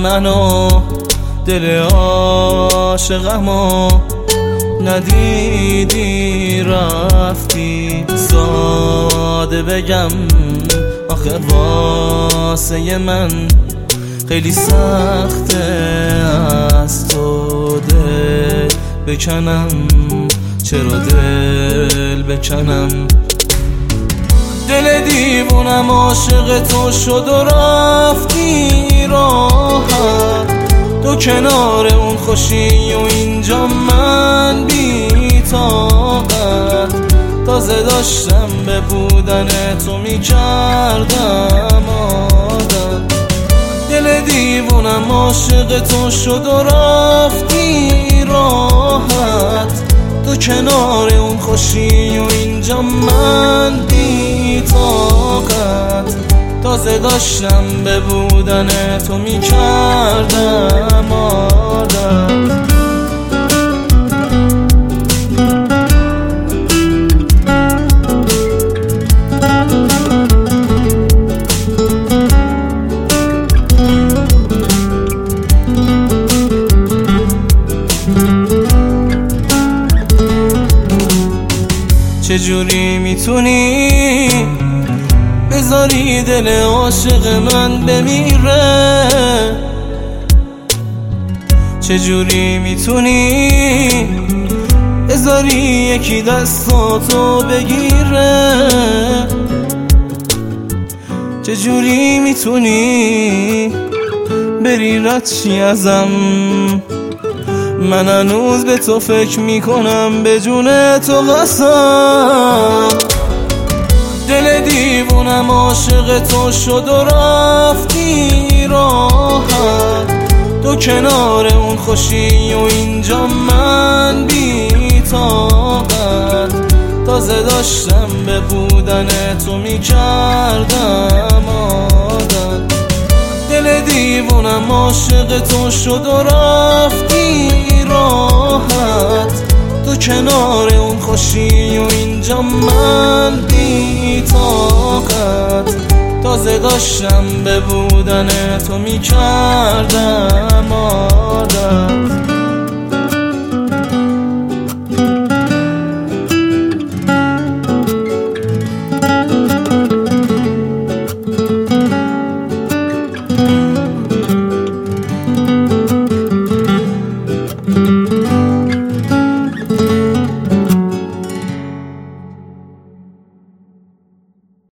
منو دل عاشقمو ندیدی رفتی. ساده بگم آخه واسه من خیلی سخته از تو دل بکنم. چرا دل بکنم؟ دل دیوونم عاشق تو شد و رفتی راحت. تو کنار اون خوشی و اینجا من بی طاقت. تازه داشتم به بودن تو میکردم عادت. دل دیوونم عاشق تو شد و رفتی راحت. تو کنار اون خوشی و اینجا من بی طاقت. تازه داشتم به بودن تو میکردم عادت. چجوری میتونی بذاری دل عاشق من بمیره؟ چجوری میتونی بذاری یکی دستاتو بگیره؟ چجوری میتونی بری رد چی ازم؟ من هنوز به تو فکر میکنم به جون تو قسم. دل دیوونم عاشق تو شد و رفتی راحت. تو کنار اون خوشی و اینجا من بی طاقت. تازه داشتم به بودن تو میکردم عادت. دل دیوونم عاشق تو شد و رفتی راحت. تو کنار اون خوشی و اینجا من بی طاقت. تازه داشتم به بودن تو میکردم عادت.